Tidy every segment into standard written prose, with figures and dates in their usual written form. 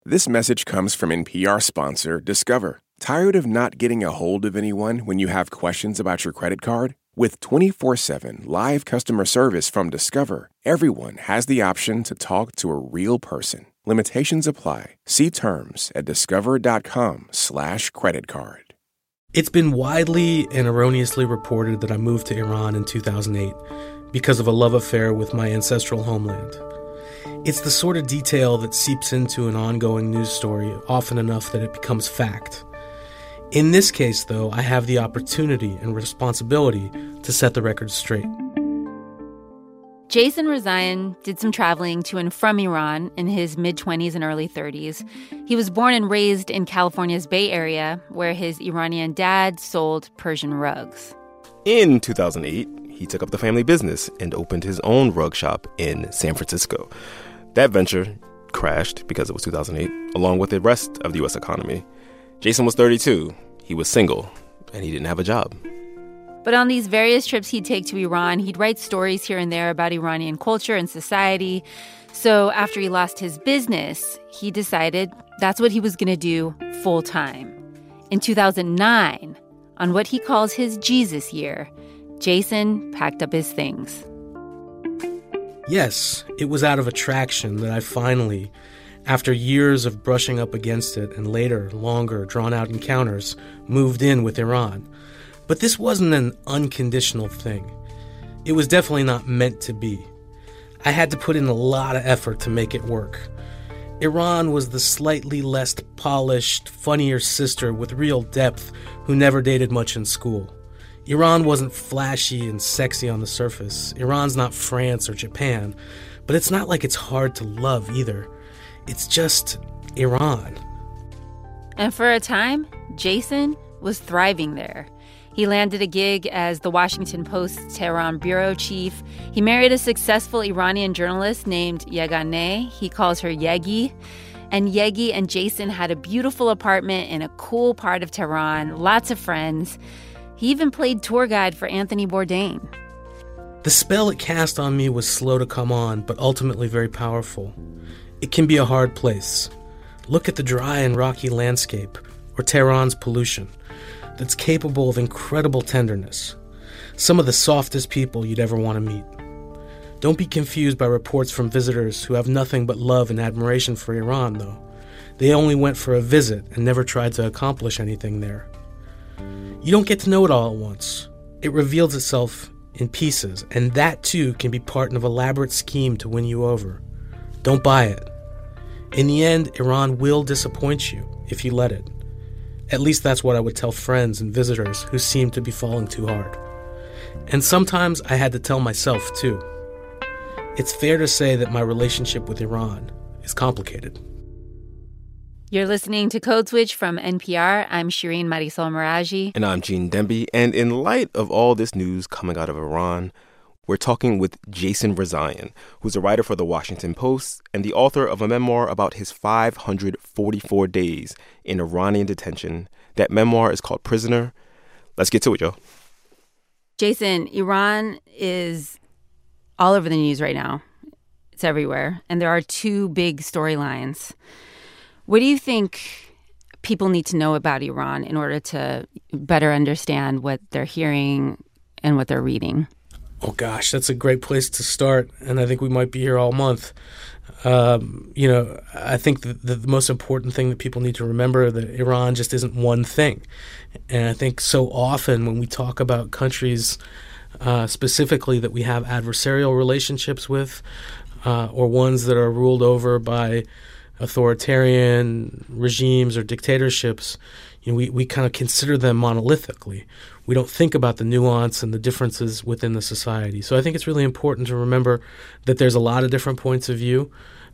This message comes from NPR sponsor Discover. Tired of not getting a hold of anyone when you have questions about your credit card? With 24/7 live customer service from Discover, everyone has the option to talk to a real person. Limitations apply. See terms at discover.com/creditcard. It's been widely and erroneously reported that I moved to Iran in 2008 because of a love affair with my ancestral homeland. It's the sort of detail that seeps into an ongoing news story often enough that it becomes fact. In this case, though, I have the opportunity and responsibility to set the record straight. Jason Rezaian did some traveling to and from Iran in his mid-20s and early 30s. He was born and raised in California's Bay Area, where his Iranian dad sold Persian rugs. In 2008, he took up the family business and opened his own rug shop in San Francisco. That venture crashed because it was 2008, along with the rest of the U.S. economy. Jason was 32, he was single, and he didn't have a job. But on these various trips he'd take to Iran, he'd write stories here and there about Iranian culture and society. So after he lost his business, he decided that's what he was going to do full time. In 2009, on what he calls his Jesus year, Jason packed up his things. Yes, it was out of attraction that I finally, after years of brushing up against it and later, longer, drawn-out encounters, moved in with Iran. But this wasn't an unconditional thing. It was definitely not meant to be. I had to put in a lot of effort to make it work. Iran was the slightly less polished, funnier sister with real depth who never dated much in school. Iran wasn't flashy and sexy on the surface. Iran's not France or Japan, but it's not like it's hard to love either. It's just Iran. And for a time, Jason was thriving there. He landed a gig as the Washington Post's Tehran bureau chief. He married a successful Iranian journalist named Yeganeh. He calls her Yegi. And Yegi and Jason had a beautiful apartment in a cool part of Tehran, lots of friends. He even played tour guide for Anthony Bourdain. The spell it cast on me was slow to come on, but ultimately very powerful. It can be a hard place. Look at the dry and rocky landscape, or Tehran's pollution, that's capable of incredible tenderness. Some of the softest people you'd ever want to meet. Don't be confused by reports from visitors who have nothing but love and admiration for Iran, though. They only went for a visit and never tried to accomplish anything there. You don't get to know it all at once. It reveals itself in pieces, and that too can be part of an elaborate scheme to win you over. Don't buy it. In the end, Iran will disappoint you if you let it. At least that's what I would tell friends and visitors who seem to be falling too hard. And sometimes I had to tell myself too. It's fair to say that my relationship with Iran is complicated. You're listening to Code Switch from NPR. I'm Shireen Marisol Meraji. And I'm Gene Demby. And in light of all this news coming out of Iran, we're talking with Jason Rezaian, who's a writer for The Washington Post and the author of a memoir about his 544 days in Iranian detention. That memoir is called Prisoner. Let's get to it, yo. Jason, Iran is all over the news right now. It's everywhere. And there are two big storylines. What do you think people need to know about Iran in order to better understand what they're hearing and what they're reading? Oh, gosh, that's a great place to start, and I think we might be here all month. I think the most important thing that people need to remember that Iran just isn't one thing. And I think so often when we talk about countries specifically that we have adversarial relationships with or ones that are ruled over by authoritarian regimes or dictatorships, we kind of consider them monolithically. We don't think about the nuance and the differences within the society. So I think it's really important to remember that there's a lot of different points of view.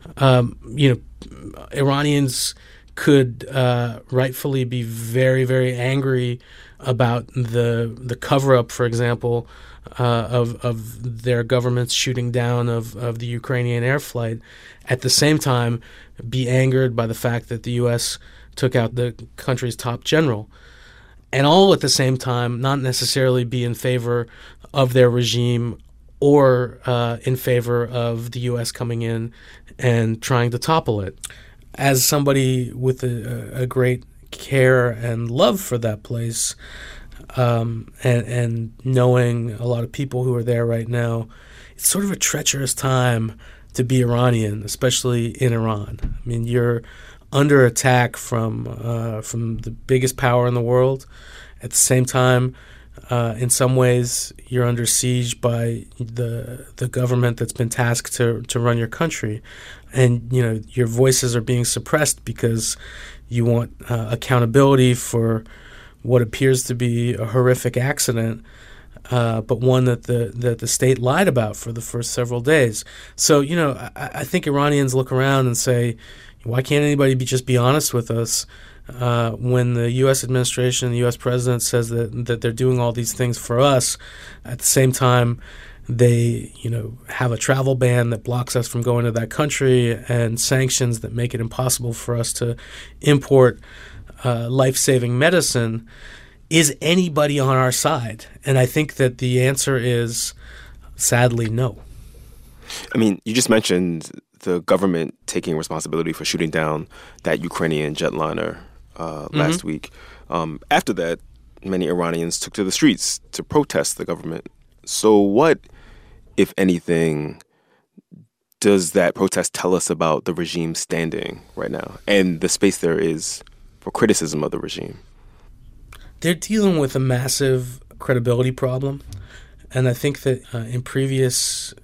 Iranians could rightfully be very, very angry about the cover-up, for example, of their government's shooting down of the Ukrainian air flight. At the same time, be angered by the fact that the U.S. took out the country's top general. And all at the same time, not necessarily be in favor of their regime or in favor of the U.S. coming in and trying to topple it. as somebody with a great care and love for that place, and knowing a lot of people who are there right now, it's sort of a treacherous time to be Iranian, especially in Iran. I mean, you're under attack from the biggest power in the world. At the same time, in some ways, you're under siege by the government that's been tasked to run your country, and your voices are being suppressed because you want accountability for what appears to be a horrific accident, but one that the state lied about for the first several days. So I think Iranians look around and say, why can't anybody just be honest with us? When the U.S. administration, the U.S. president says that they're doing all these things for us, at the same time they have a travel ban that blocks us from going to that country and sanctions that make it impossible for us to import life-saving medicine. Is anybody on our side? And I think that the answer is sadly no. I mean, you just mentioned the government taking responsibility for shooting down that Ukrainian jetliner last week. After that, many Iranians took to the streets to protest the government. So what, if anything, does that protest tell us about the regime's standing right now and the space there is for criticism of the regime? They're dealing with a massive credibility problem. And I think that in previous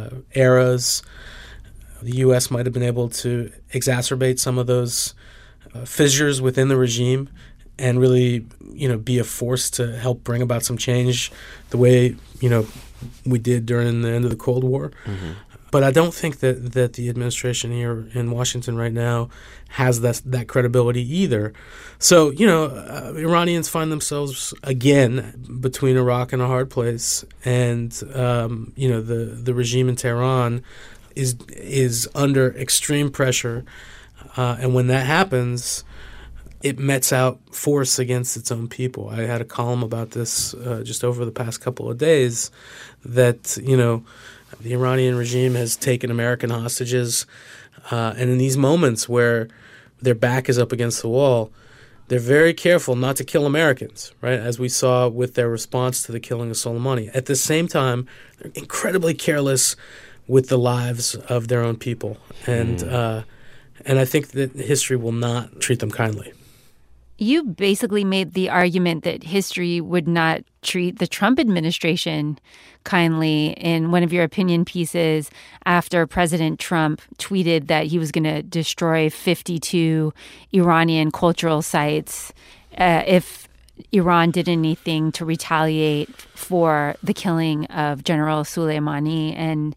eras, the U.S. might have been able to exacerbate some of those fissures within the regime and really, be a force to help bring about some change the way, we did during the end of the Cold War. Mm-hmm. But I don't think that the administration here in Washington right now has that credibility either. So, Iranians find themselves again between a rock and a hard place. And, the regime in Tehran is under extreme pressure. And when that happens, it mets out force against its own people. I had a column about this just over the past couple of days that, the Iranian regime has taken American hostages. And in these moments where their back is up against the wall, they're very careful not to kill Americans, right? As we saw with their response to the killing of Soleimani. At the same time, they're incredibly careless with the lives of their own people. And I think that history will not treat them kindly. You basically made the argument that history would not treat the Trump administration kindly in one of your opinion pieces after President Trump tweeted that he was going to destroy 52 Iranian cultural sites if Iran did anything to retaliate for the killing of General Soleimani. And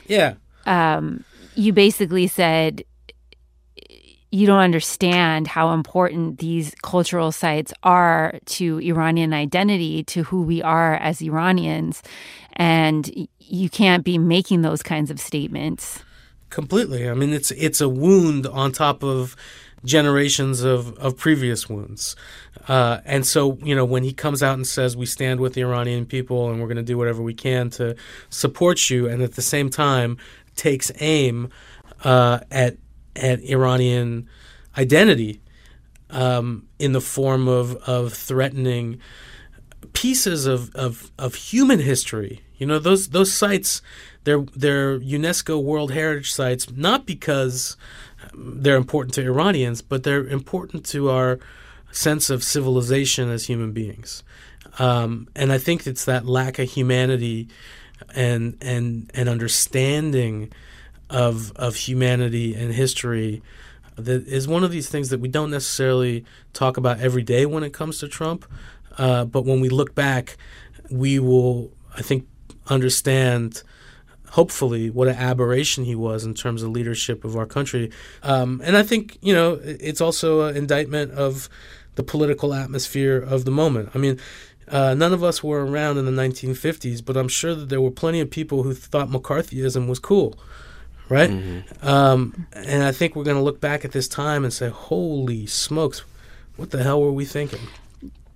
you basically said you don't understand how important these cultural sites are to Iranian identity, to who we are as Iranians, and you can't be making those kinds of statements. Completely. I mean, it's a wound on top of generations of previous wounds. And so, when he comes out and says, we stand with the Iranian people and we're going to do whatever we can to support you, and at the same time takes aim at Iranian identity in the form of threatening pieces of human history. Those sites, they're UNESCO World Heritage Sites, not because they're important to Iranians, but they're important to our sense of civilization as human beings. And I think it's that lack of humanity and understanding of humanity and history that is one of these things that we don't necessarily talk about every day when it comes to Trump. But when we look back, we will, I think, understand, hopefully, what an aberration he was in terms of leadership of our country. And I think, it's also an indictment of the political atmosphere of the moment. I mean, none of us were around in the 1950s, but I'm sure that there were plenty of people who thought McCarthyism was cool. Right? Mm-hmm. And I think we're going to look back at this time and say, holy smokes, what the hell were we thinking?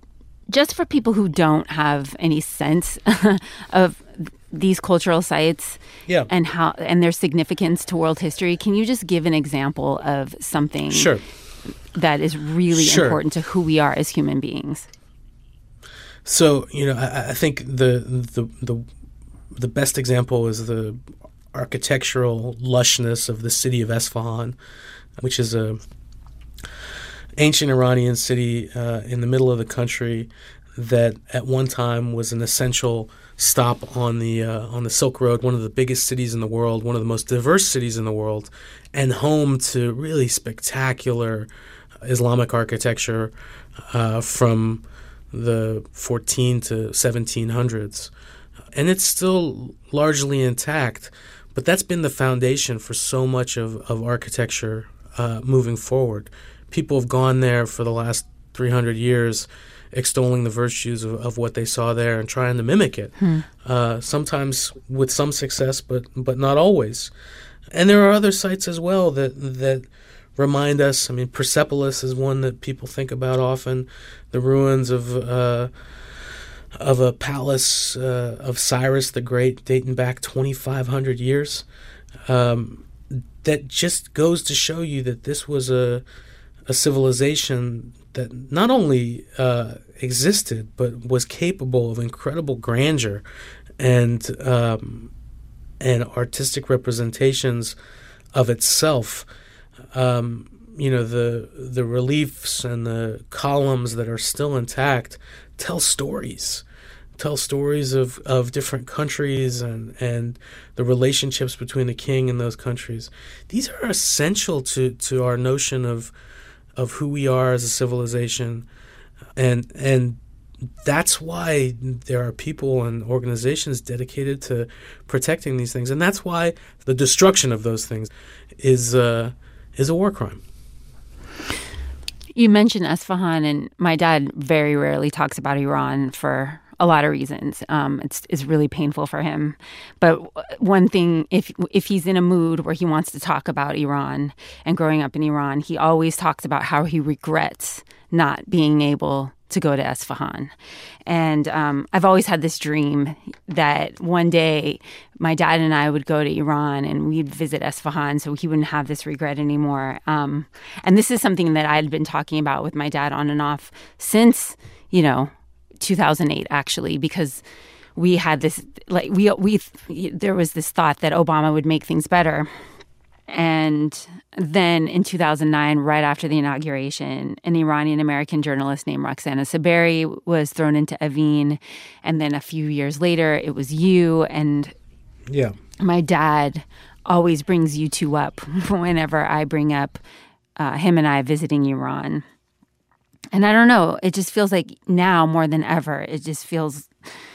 Just for people who don't have any sense of these cultural sites and their significance to world history, can you just give an example of something that is really important to who we are as human beings? So, I think the best example is the architectural lushness of the city of Esfahan, which is a ancient Iranian city in the middle of the country that at one time was an essential stop on the Silk Road, one of the biggest cities in the world, one of the most diverse cities in the world, and home to really spectacular Islamic architecture from the 14 to 1700s. And it's still largely intact, but that's been the foundation for so much of architecture moving forward. People have gone there for the last 300 years extolling the virtues of what they saw there and trying to mimic it, sometimes with some success, but not always. And there are other sites as well that remind us. I mean, Persepolis is one that people think about often, the ruins of a palace of Cyrus the Great dating back 2,500 years. That just goes to show you that this was a civilization that not only existed but was capable of incredible grandeur and artistic representations of itself. The reliefs and the columns that are still intact tell stories of different countries and the relationships between the king and those countries. These are essential to our notion of who we are as a civilization, and that's why there are people and organizations dedicated to protecting these things, and that's why the destruction of those things is a war crime. You mentioned Esfahan, and my dad very rarely talks about Iran for a lot of reasons. It's really painful for him. But one thing, if he's in a mood where he wants to talk about Iran and growing up in Iran, he always talks about how he regrets not being able to go to Esfahan. And I've always had this dream that one day my dad and I would go to Iran and we'd visit Esfahan so he wouldn't have this regret anymore. And this is something that I had been talking about with my dad on and off since, 2008, actually, because we had this, there was this thought that Obama would make things better. And then in 2009, right after the inauguration, an Iranian-American journalist named Roxana Saberi was thrown into Evin. And then a few years later, it was you. And my dad always brings you two up whenever I bring up him and I visiting Iran. And I don't know, it just feels like now more than ever, it just feels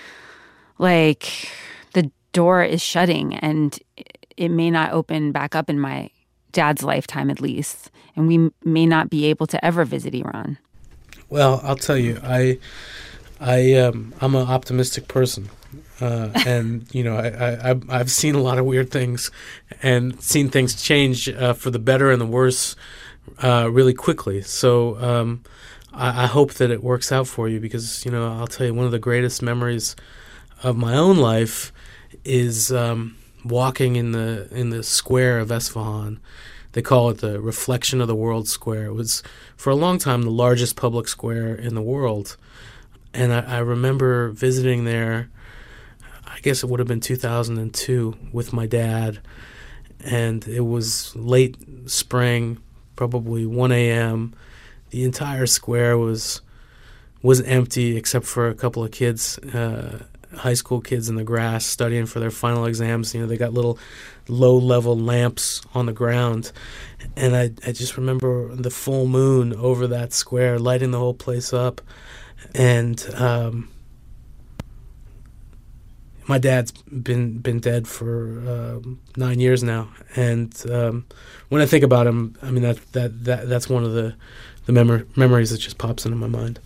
like the door is shutting and it may not open back up in my dad's lifetime, at least. And we may not be able to ever visit Iran. Well, I'll tell you, I'm an optimistic person. And, I've seen a lot of weird things and seen things change for the better and the worse really quickly. So I hope that it works out for you because, I'll tell you, one of the greatest memories of my own life is walking in the square of Esfahan. They call it the Reflection of the World Square. It was, for a long time, the largest public square in the world. And I remember visiting there, I guess it would have been 2002, with my dad. And it was late spring, probably 1 a.m., the entire square was empty except for a couple of kids, high school kids in the grass studying for their final exams. They got little low-level lamps on the ground. And I just remember the full moon over that square lighting the whole place up. And my dad's been dead for 9 years now. And when I think about him, I mean, that's one of the memories that just pops into my mind.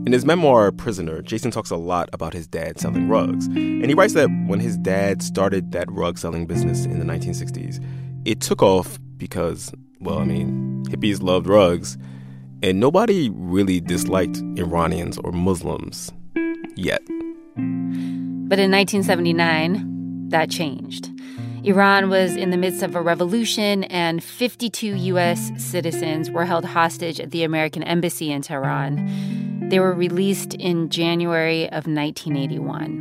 In his memoir, Prisoner, Jason talks a lot about his dad selling rugs. And he writes that when his dad started that rug selling business in the 1960s, it took off because, well, I mean, hippies loved rugs, and nobody really disliked Iranians or Muslims yet. But in 1979, that changed. Iran was in the midst of a revolution, and 52 U.S. citizens were held hostage at the American embassy in Tehran. They were released in January of 1981.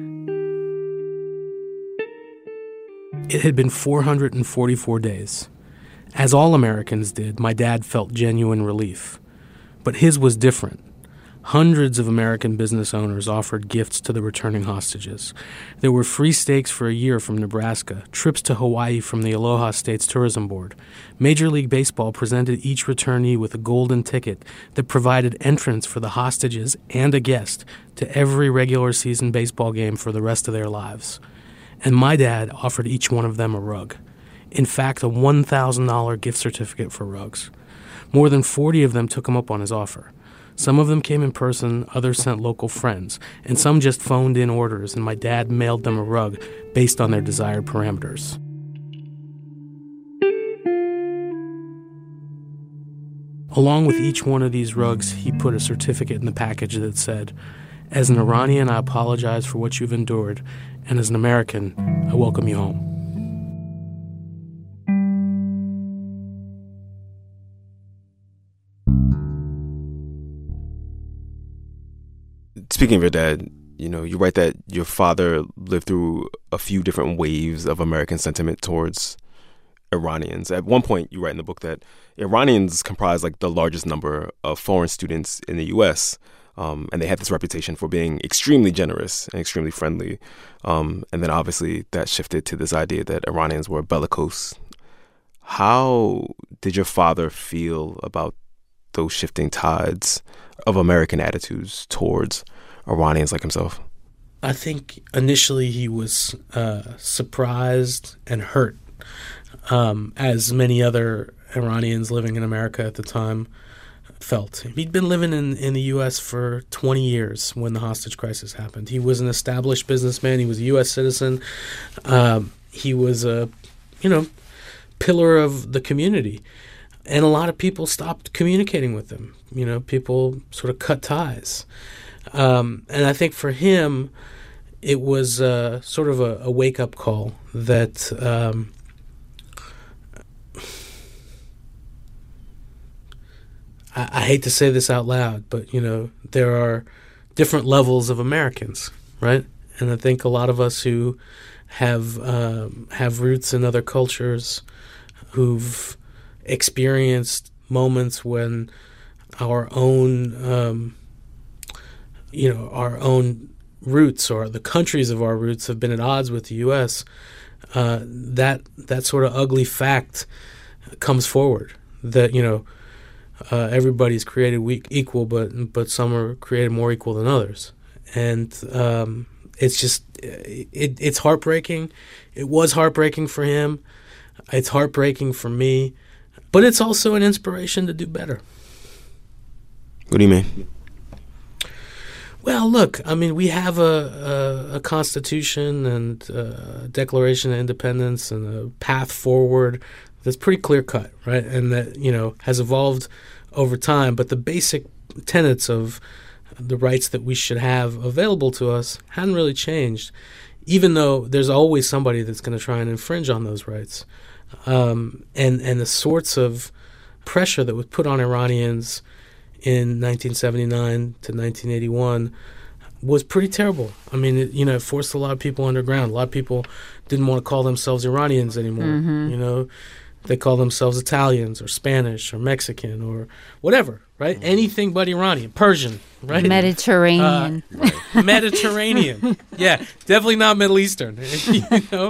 It had been 444 days. As all Americans did, my dad felt genuine relief. But his was different. Hundreds of American business owners offered gifts to the returning hostages. There were free steaks for a year from Nebraska, trips to Hawaii from the Aloha States Tourism Board. Major League Baseball presented each returnee with a golden ticket that provided entrance for the hostages and a guest to every regular season baseball game for the rest of their lives. And my dad offered each one of them a rug. In fact, a $1,000 gift certificate for rugs. More than 40 of them took him up on his offer. Some of them came in person, others sent local friends, and some just phoned in orders, and my dad mailed them a rug based on their desired parameters. Along with each one of these rugs, he put a certificate in the package that said, "As an Iranian, I apologize for what you've endured, and as an American, I welcome you home." Speaking of your dad, you write that your father lived through a few different waves of American sentiment towards Iranians. At one point, you write in the book that Iranians comprise like the largest number of foreign students in the U.S., and they had this reputation for being extremely generous and extremely friendly. And then obviously that shifted to this idea that Iranians were bellicose. How did your father feel about those shifting tides of American attitudes towards Iranians like himself? I think initially he was surprised and hurt, as many other Iranians living in America at the time felt. He'd been living in the U.S. for 20 years when the hostage crisis happened. He was an established businessman. He was a U.S. citizen. He was a, pillar of the community. And a lot of people stopped communicating with him. People sort of cut ties. And I think for him, it was sort of a wake-up call that I hate to say this out loud, but, there are different levels of Americans, right? And I think a lot of us who have roots in other cultures, who've experienced moments when our own roots or the countries of our roots have been at odds with the U.S., that sort of ugly fact comes forward that, everybody's created equal, but some are created more equal than others. And it's just, it's heartbreaking. It was heartbreaking for him. It's heartbreaking for me. But it's also an inspiration to do better. What do you mean? Well, look, we have a Constitution and a Declaration of Independence and a path forward that's pretty clear-cut, right? And that, has evolved over time. But the basic tenets of the rights that we should have available to us hadn't really changed, even though there's always somebody that's going to try and infringe on those rights. And the sorts of pressure that was put on Iranians in 1979 to 1981 was pretty terrible. It forced a lot of people underground. A lot of people didn't want to call themselves Iranians anymore. Mm-hmm. They call themselves Italians or Spanish or Mexican or whatever, right? Mm-hmm. Anything but Iranian. Persian, right? Mediterranean. Mediterranean. Yeah, definitely not Middle Eastern. So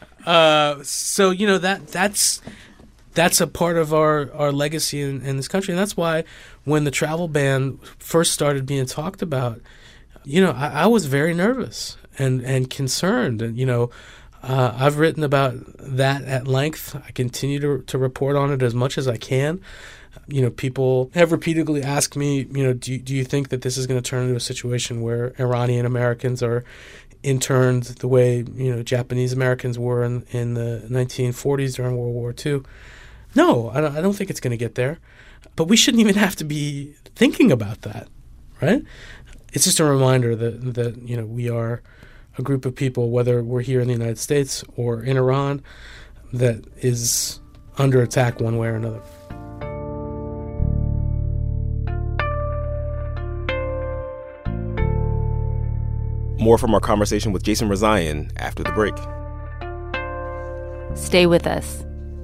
that's a part of our legacy in this country. And that's why when the travel ban first started being talked about, I was very nervous and concerned. And, I've written about that at length. I continue to report on it as much as I can. People have repeatedly asked me, do you think that this is going to turn into a situation where Iranian Americans are interned the way, Japanese Americans were in the 1940s during World War II? No, I don't think it's going to get there. But we shouldn't even have to be thinking about that, right? It's just a reminder that we are a group of people, whether we're here in the United States or in Iran, that is under attack one way or another. More from our conversation with Jason Rezaian after the break. Stay with us.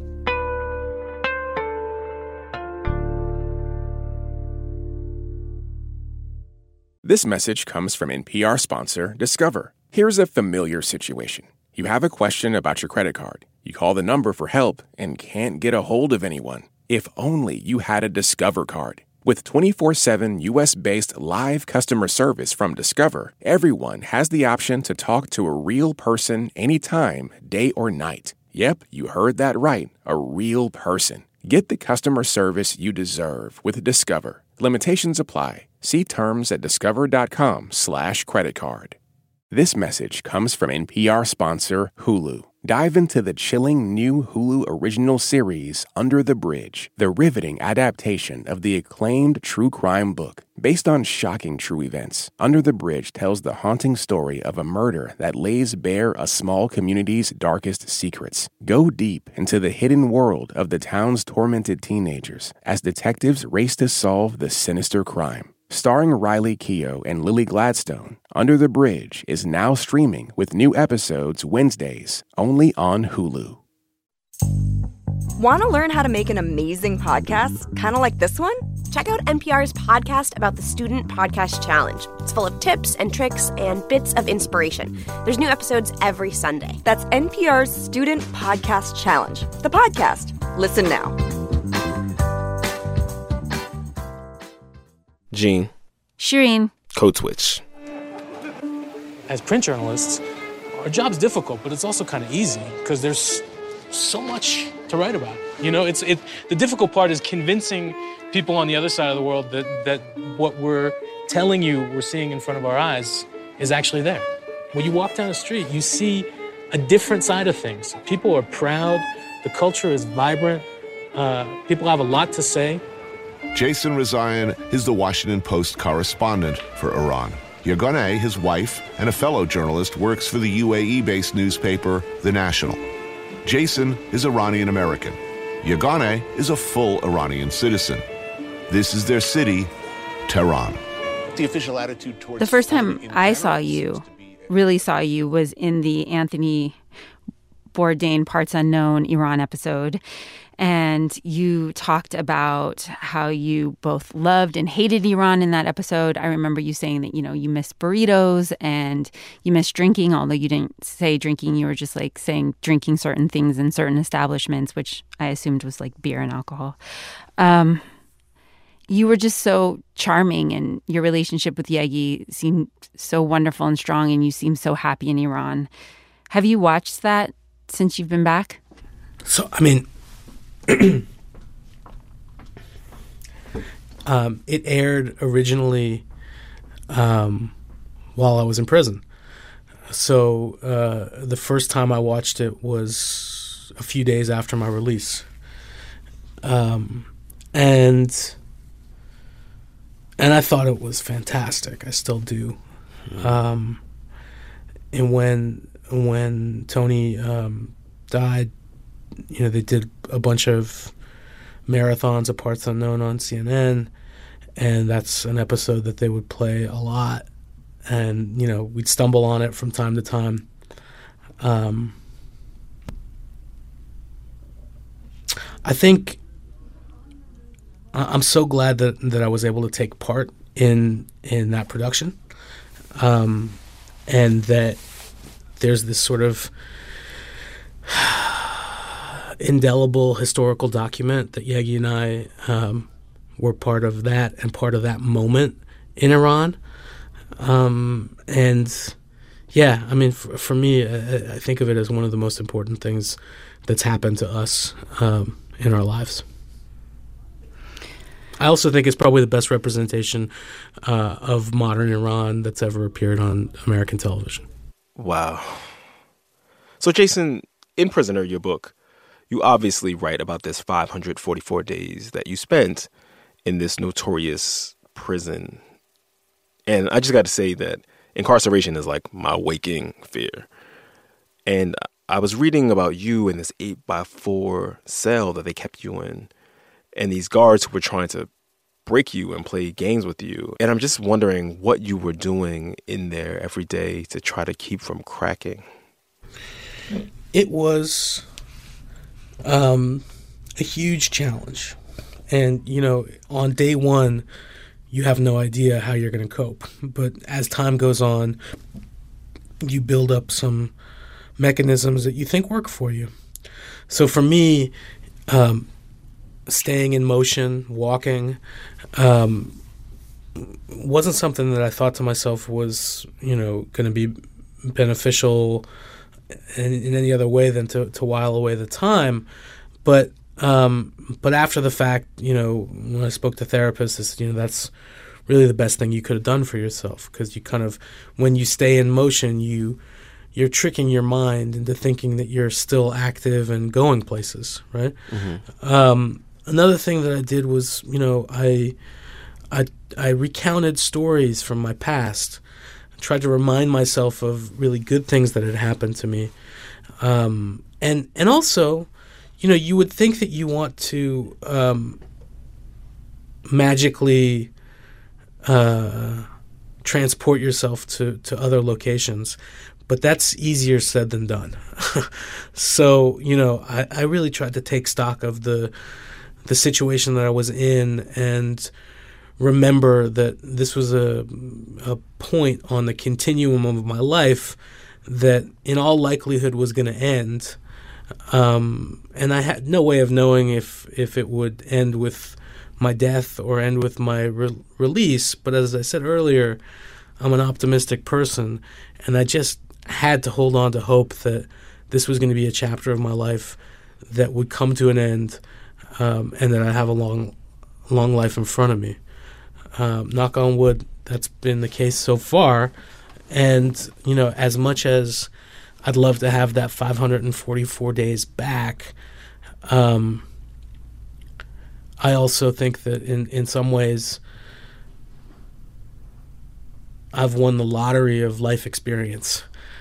This message comes from NPR sponsor Discover. Here's a familiar situation. You have a question about your credit card. You call the number for help and can't get a hold of anyone. If only you had a Discover card. With 24/7 U.S.-based live customer service from Discover, everyone has the option to talk to a real person anytime, day or night. Yep, you heard that right, a real person. Get the customer service you deserve with Discover. Limitations apply. See terms at discover.com/creditcard. This message comes from NPR sponsor Hulu. Dive into the chilling new Hulu original series, Under the Bridge, the riveting adaptation of the acclaimed true crime book. Based on shocking true events, Under the Bridge tells the haunting story of a murder that lays bare a small community's darkest secrets. Go deep into the hidden world of the town's tormented teenagers as detectives race to solve the sinister crime. Starring Riley Keough and Lily Gladstone, Under the Bridge is now streaming with new episodes Wednesdays, only on Hulu. Want to learn how to make an amazing podcast, kind of like this one? Check out NPR's podcast about the Student Podcast Challenge. It's full of tips and tricks and bits of inspiration. There's new episodes every Sunday. That's NPR's Student Podcast Challenge, the podcast. Listen now. Gene. Shireen. Code Switch. As print journalists, our job's difficult, but it's also kind of easy because there's so much to write about. The difficult part is convincing people on the other side of the world that what we're telling you we're seeing in front of our eyes is actually there. When you walk down the street, you see a different side of things. People are proud. The culture is vibrant. People have a lot to say. Jason Rezaian is the Washington Post correspondent for Iran. Yeganeh, his wife, and a fellow journalist, works for the UAE-based newspaper, The National. Jason is Iranian-American. Yeganeh is a full Iranian citizen. This is their city, Tehran. The official attitude towards the first time I really saw you, was in the Anthony Bourdain Parts Unknown Iran episode. And you talked about how you both loved and hated Iran in that episode. I remember you saying that, you miss burritos and you miss drinking, although you didn't say drinking. You were just saying drinking certain things in certain establishments, which I assumed was beer and alcohol. You were just so charming, and your relationship with Yegi seemed so wonderful and strong, and you seemed so happy in Iran. Have you watched that since you've been back? So, it aired originally while I was in prison. So the first time I watched it was a few days after my release. And I thought it was fantastic. I still do. And when Tony died, they did a bunch of marathons of Parts Unknown on CNN, and that's an episode that they would play a lot. And, we'd stumble on it from time to time. I think I'm so glad that I was able to take part in that production, and that there's this sort of indelible historical document that Yegi and I were part of that and part of that moment in Iran. For me, I think of it as one of the most important things that's happened to us in our lives. I also think it's probably the best representation of modern Iran that's ever appeared on American television. Wow. So, Jason, in Prisoner, your book, you obviously write about this 544 days that you spent in this notorious prison. And I just got to say that incarceration is like my waking fear. And I was reading about you in this 8x4 cell that they kept you in, and these guards who were trying to break you and play games with you. And I'm just wondering what you were doing in there every day to try to keep from cracking. It was a huge challenge. And, you know, on day one, you have no idea how you're going to cope. But as time goes on, you build up some mechanisms that you think work for you. So for me, staying in motion, walking, wasn't something that I thought to myself was, you know, going to be beneficial in any other way than to while away the time. But after the fact, you know, when I spoke to therapists, you know, that's really the best thing you could have done for yourself, because you kind of, when you stay in motion, you're tricking your mind into thinking that you're still active and going places, right? Mm-hmm. Another thing that I did was, you know, I recounted stories from my past. I tried to remind myself of really good things that had happened to me. And also, you know, you would think that you want to magically transport yourself to other locations, but that's easier said than done. So, you know, I really tried to take stock of the situation that I was in and remember that this was a point on the continuum of my life that in all likelihood was going to end. And I had no way of knowing if it would end with my death or end with my release. But as I said earlier, I'm an optimistic person, and I just had to hold on to hope that this was going to be a chapter of my life that would come to an end, and that I have a long life in front of me. Knock on wood, that's been the case so far. And, you know, as much as I'd love to have that 544 days back, I also think that in some ways I've won the lottery of life experience.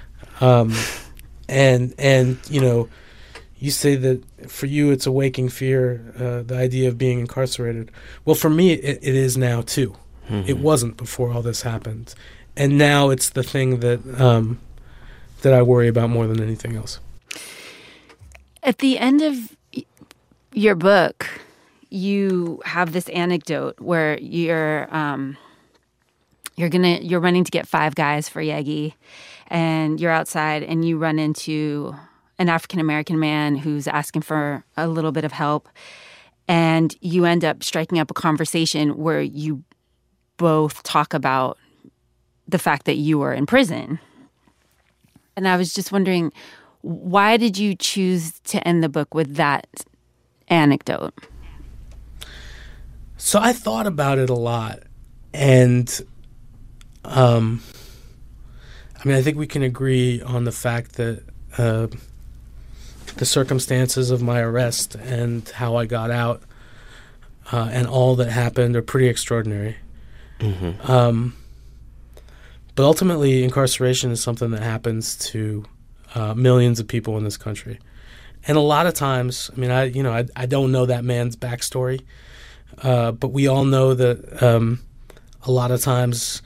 And you know, you say that for you it's a waking fear, the idea of being incarcerated. Well, for me it is now too. Mm-hmm. It wasn't before all this happened. And now it's the thing that I worry about more than anything else. At the end of your book, you have this anecdote where you're running to get Five Guys for Yegi, and you're outside and you run into an African-American man who's asking for a little bit of help, and you end up striking up a conversation where you both talk about the fact that you were in prison. And I was just wondering, why did you choose to end the book with that anecdote? So I thought about it a lot, and I mean, I think we can agree on the fact that the circumstances of my arrest and how I got out and all that happened are pretty extraordinary. Mm-hmm. But ultimately, incarceration is something that happens to millions of people in this country. And a lot of times, I mean, I don't know that man's backstory, but we all know that a lot of times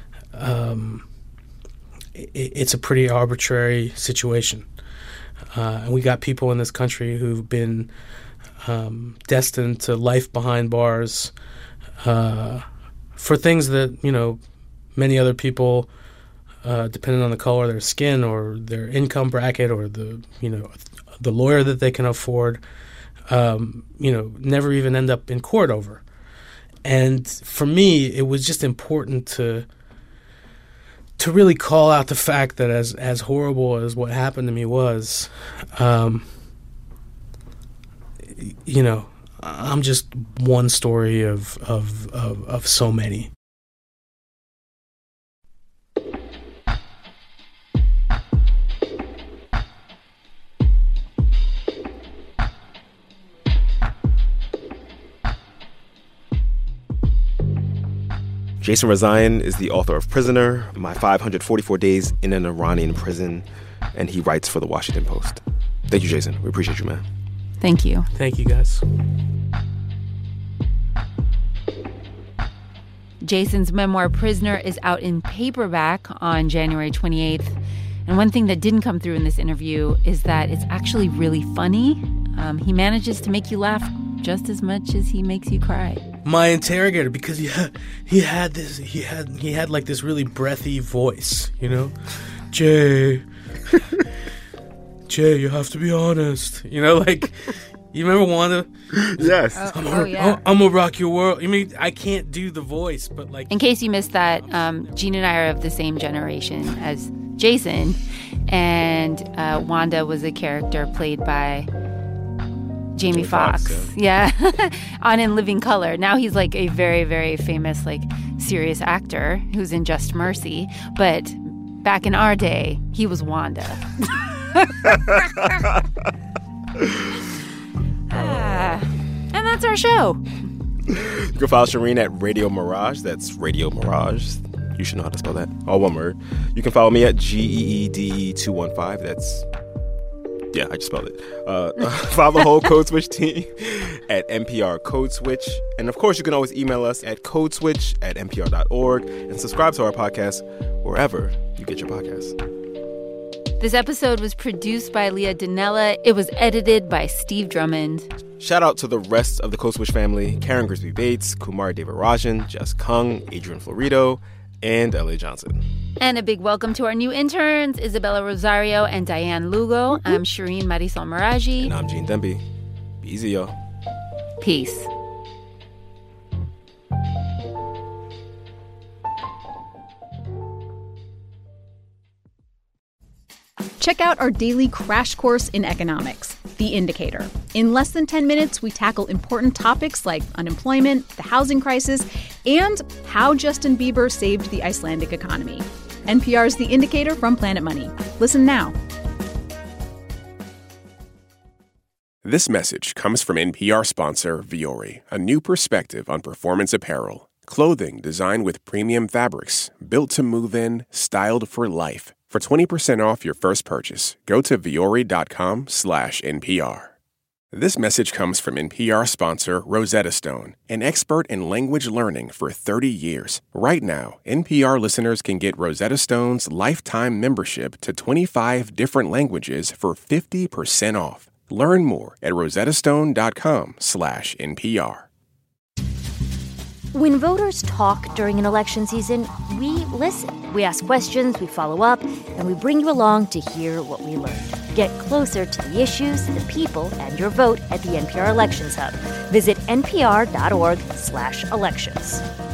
it's a pretty arbitrary situation. And we got people in this country who've been destined to life behind bars for things that, you know, many other people, depending on the color of their skin or their income bracket or the lawyer that they can afford, never even end up in court over. And for me, it was just important to really call out the fact that as horrible as what happened to me was, I'm just one story of so many. Jason Rezaian is the author of Prisoner, My 544 Days in an Iranian Prison, and he writes for The Washington Post. Thank you, Jason. We appreciate you, man. Thank you. Thank you, guys. Jason's memoir, Prisoner, is out in paperback on January 28th. And one thing that didn't come through in this interview is that it's actually really funny. He manages to make you laugh just as much as he makes you cry. My interrogator, because he had like this really breathy voice, you know? Jay, you have to be honest. You know, like, you remember Wanda? Yes. I'm gonna rock your world. I mean, I can't do the voice, but like... In case you missed that, Gene and I are of the same generation as Jason, and Wanda was a character played by Jamie Foxx. Yeah. On In Living Color. Now he's like a very, very famous, like, serious actor who's in Just Mercy. But back in our day, he was Wanda. And that's our show. You can follow Shireen at Radio Mirage. That's Radio Mirage. You should know how to spell that. All one word. You can follow me at GEED215. That's... Yeah, I just spelled it. Follow the whole Code Switch team at NPR Code Switch. And, of course, you can always email us at codeswitch@npr.org and subscribe to our podcast wherever you get your podcasts. This episode was produced by Leah Donnella. It was edited by Steve Drummond. Shout out to the rest of the Code Switch family: Karen Grigsby Bates, Kumari Devarajan, Jess Kung, Adrian Florido, and L.A. Johnson. And a big welcome to our new interns, Isabella Rosario and Diane Lugo. I'm Shireen Marisol Meraji. And I'm Gene Demby. Be easy, y'all. Peace. Check out our daily crash course in economics, The Indicator. In less than 10 minutes, we tackle important topics like unemployment, the housing crisis, and how Justin Bieber saved the Icelandic economy. NPR's The Indicator from Planet Money. Listen now. This message comes from NPR sponsor Vuori, a new perspective on performance apparel. Clothing designed with premium fabrics, built to move in, styled for life. For 20% off your first purchase, go to vuori.com/NPR. This message comes from NPR sponsor Rosetta Stone, an expert in language learning for 30 years. Right now, NPR listeners can get Rosetta Stone's lifetime membership to 25 different languages for 50% off. Learn more at rosettastone.com/NPR. When voters talk during an election season, we listen. We ask questions, we follow up, and we bring you along to hear what we learned. Get closer to the issues, the people, and your vote at the NPR Elections Hub. Visit npr.org/elections.